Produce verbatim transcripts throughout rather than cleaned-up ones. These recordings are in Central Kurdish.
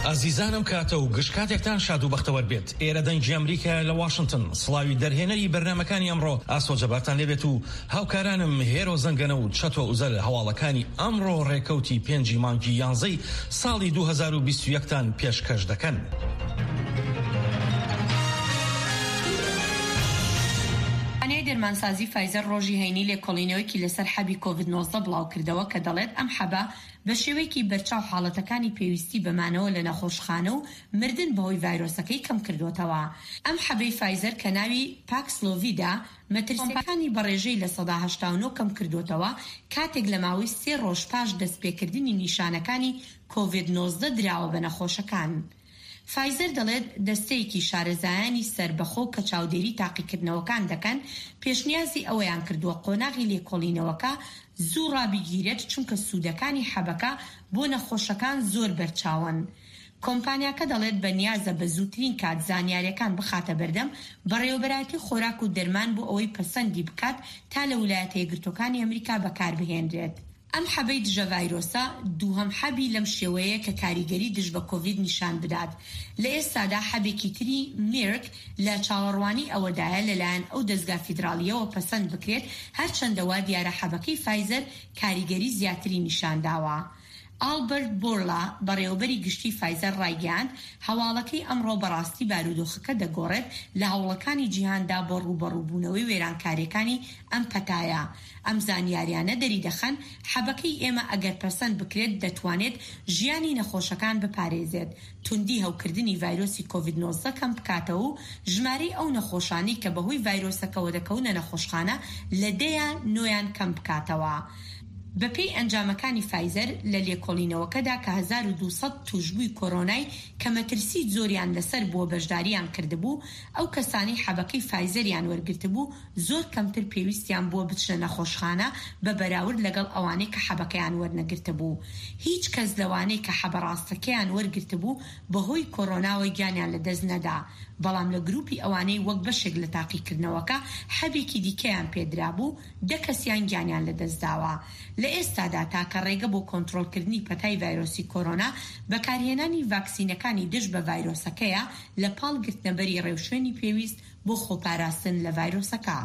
ئازیزانم کاتە و گشتکاتێکتان شاد و بەختەوەر بێت. ئێرە دەنگی ئەمریکا لە واشنگتن سڵاوی دەرهێنەری بەرنامەکانی ئەمڕۆ ئاسۆجەبارتان لێبێت و هاوکارانم هێرۆ زەنگەنە و چەتۆ ئوزەر هەواڵەکانی ئەمڕۆ ڕێکەوتی پێنجی مانگی یانزەی ساڵی دوو هەزار و بیست و یەکتان پێشکەش دەکەن. دەرمانسازی فایزەر ڕۆژی هەینی لێکۆڵینەوەیکی لەسەر حەبی کۆڤید نۆزدە بڵاو کردەوە کە دەڵێت ئەم حەبە بە شێوەیەکی بەرچاو حاڵەتەکانی پێویستی بەمانەوە لە نەخۆشخانە و مردن بەهۆی ڤایرۆسەکەی کەم کردوتەوە. ئەم حەبەی فایزەر کە ناوی پاکسلۆڤیدا مەترسیەکانی بەڕێژەی لە سەدا هەشتا و نۆ کەم کردوتەوە کاتێک لە ماوەی سێ ڕۆژ پاش دەستپێکردنی نیشانەکانی کۆڤید نۆزدە دراوە بە نەخۆشەکان. فایزەر دەڵێت دەستەیەکی شارەزایانی سەربەخۆ کە چاودێری تاقیکردنەوەکان دەکەن پێشنیازی ئەوەیان کردووە قۆناغی لێکۆڵینەوەکە زوو ڕابگیرێت چونکە سوودەکانی حەبەکە بۆ نەخۆشەکان زۆر بەرچاون. کۆمپانیاکە دەڵێت بەنیازە بە زووترین کات زانیاریەکان بخاتە بەردەم بەڕێوەبەرایەتی خۆراک و دەرمان بۆ ئەوەی پەسەندی بکات تا لە ویلایەتە یەکگرتووەکانی ئەمریکا بەکاربهێنرێت. ئەم حەبەی دژە ڤایرۆسە دووهەم حەبی لەم شێوەیە کە کاریگەری دژ بە کۆڤید نیشان بدات. لە ئێستادا حەبێکی تری میرک لە چاوەڕوانی ئەوەدایە لەلایەن ئەو دەستگا فیدراڵیەوە پەسەند بکرێت هەرچەندەوە دیارە حەبەکەی فایزەر کاریگەری زیاتری نیشانداوە. ئالبەرت بۆرلا بەڕێوەبەری گشتی فایزەر ڕایگەیاند هەواڵەکەی ئەمڕۆ بەڕاستی بارودۆخەکە دەگۆڕێت لە هەوڵەکانی جیهاندا بۆ ڕوبەڕووبوونەوەی وێرانکاریەکانی ئەم پەتایە. ئەم زانیاریانە دەری دەخەن حەبەکەی ئێمە ئەگەر پەسەند بکرێت دەتوانێت ژیانی نەخۆشەکان بپارێزێت، توندی هەوکردنی ڤایرۆسی کۆڤید نۆزدە کەم بکاتەوە و ژمارەی ئەو نەخۆشانی کە بەهۆی ڤایرۆسەکەوە دەکەونە نەخۆشخانە لە دەیان نۆیان کەم بکاتەوە. بەپێی ئەنجامەکانی فایزەر لە لێکۆڵینەوەکەدا کە هەزار و دووسەد توشبووی کۆرۆنای کە مەترسی زۆریان لەسەر بووە بەشداریان کردبوو، ئەو کەسانی حەبەکەی فایزەریان وەرگرتبوو زۆر کەمتر پێویستیان بووە بچنە نەخۆشخانە بە بەراورد لەگەڵ ئەوانەی کە حەبەکەیان وەرنەگرتبوو. هیچ کەس لەوانەی کە حەبە ڕاستەکەیان وەرگرتبوو بەهۆی کۆرۆناوەی گیانیان لەدەست نەدا، بەڵام لە گروپی ئەوانەی وەک بەشێک لە تاقیکردنەوەکە حەبێکی دیکەیان پێدرا بوو دە کەسیان گیانیان لەدەستداوە. لە ئێستادا تاکە ڕێگە بۆ کۆنتڕۆلکردنی پەتای ڤایرۆسی کۆرۆنا بەکارهێنانی ڤاکسینەکانی دژ بە ڤایرۆسەکەیە لە پاڵ گرتنەبەری ڕێوشوێنی پێویست بۆ خۆپاراستن لە ڤایرۆسەکە.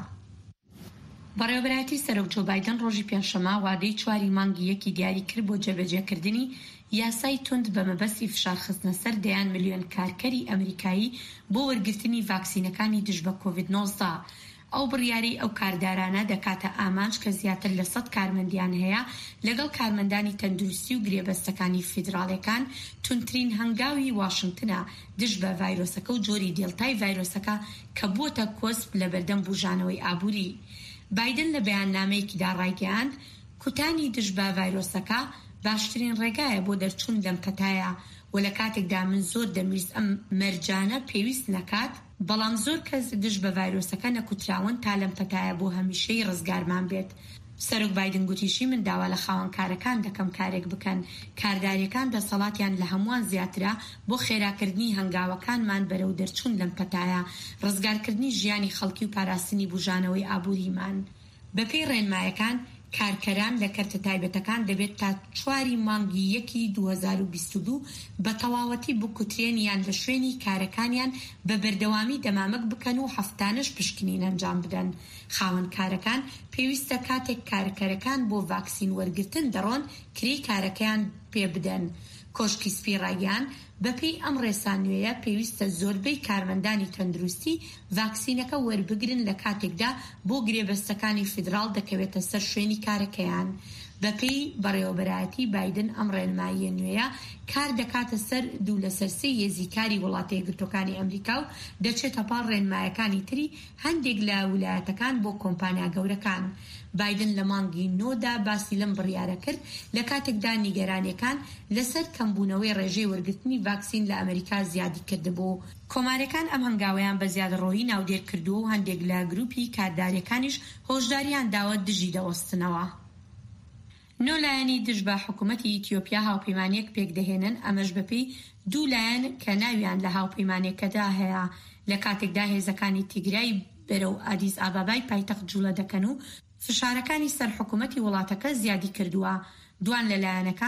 بەڕێوەبەرایەتی سەرۆک جۆ بایدن ڕۆژی پێنجشەمە وادەی چواری مانگی یەکی دیاری کرد بۆ جێبەجێکردنی یاسای توند بە مەبەستی فشارخستنە سەر دەیان ملیۆن کارکەری ئەمریکایی بۆ وەرگرتنی ڤاکسینەکانی دژ بە کۆڤید نۆزدە. ئەو بڕیاری ئەو کاردارانە دەکاتە ئامانج کە زیاتر لە سەد کارمەندیان هەیە لەگەڵ کارمەندانی تەندروستی و گرێبەستەکانی فیدراڵەکان تونترین هەنگاوی واشنگتنە دژ بە ڤایرۆسەکە و جۆری دێڵتای ڤایرۆسەکە کە بووەتە کۆسپ لە بەردەم بوژانەوەی ئابووری. بایدن لە بەیاننامەیەکیدا ڕایگەیاند کوتانی دژ بە ڤایرۆسەکە باشترین ڕێگایە بۆ دەرچوون لەم پەتایە و لە کاتێکدا من زۆر دەمویست ئەم مەرجانە پێویست نەکات، بەڵام زۆر کەس دژ بە ڤایرۆسەکە نەکوتراون تا لەم پەتایە بۆ هەمیشەی ڕزگارمان بێت. سەرۆک بایدن گوتیشی من داوا لە خاوەنکارەکان دەکەم کارێک بکەن، کارداریەکان دەسەڵاتیان لە هەمووان زیاترە بۆ خێراکردنی هەنگاوەکانمان بەرەو دەرچوون لەم پەتایە، ڕزگارکردنی ژیانی خەڵکی و پاراستنی بوژانەوەی ئابووریمان. بەپێی ڕێنمایەکان کارکەران لە کەرتە تایبەتەکان دەبێت تا چواری مانگی یەکی دوو هەزار و بیست و دوو بە تەواوەتی بکوترێنیان لە شوێنی کارەکانیان بە بەردەوامی دەمامک بکەن و هەفتانەش پشکنین ئەنجام بدەن. خاوەنکارەکان پێویستە کاتێک کارکەرەکان بۆ ڤاکسین وەرگرتن دەڕۆن کرێی کارەکەیان پێ بدەن. کۆشکی سپی ڕایگەیاند بەپێی ئەم ڕێسانوێیە پێویستە زۆربەی کارمەندانی تەندروستی ڤاکسینەکە وەربگرن لە کاتێکدا بۆ گرێبەستەکانی فیدراڵ دەکەوێتە سەر شوێنی کارەکەیان. بەپێی بەڕێوەبەرایەتی بایدن ئەم ڕێنماییە نوێیە کار دەکاتە سەر دوو لە سەرسەی هێزیکاری وڵاتە یەکگرتووەکانی ئەمریکا و دەچێتە پاڵ ڕێنمایەکانی تری هەندێک لە ویلایەتەکان بۆ کۆمپانیا گەورەکان. بایدن لە مانگی نۆدا باسی لەم بڕیارە کرد لە کاتێکدا نیگەرانیەکان لەسەر کەمبوونەوەی ڕێژەی وەرگرتنی ڤاکسین لە ئەمریکا زیادی کردبوو. کۆمارەکان ئەم هەنگاوەیان بە زیادەڕۆیی ناودێر کردووە و هەندێک لە گروپی کارداریەکانیش هۆشداریان داوە دژی دەوەستنەوە. نۆ لایەنی دژ بە حکوومەتی ئیتیۆپیا هاوپەیمانیەک پێک دەهێنن، ئەمەش بەپێی دوو لایەن کە ناویان لە هاوپەیمانیەکەدا هەیە لە کاتێکدا هێزەکانی تیگرای بەرەو ئادیس ئابابای پایتەخت جوڵە دەکەن و فشارەکانی سەر حکوومەتی وڵاتەکە زیادی کردووە. دوان لەلایەنەکان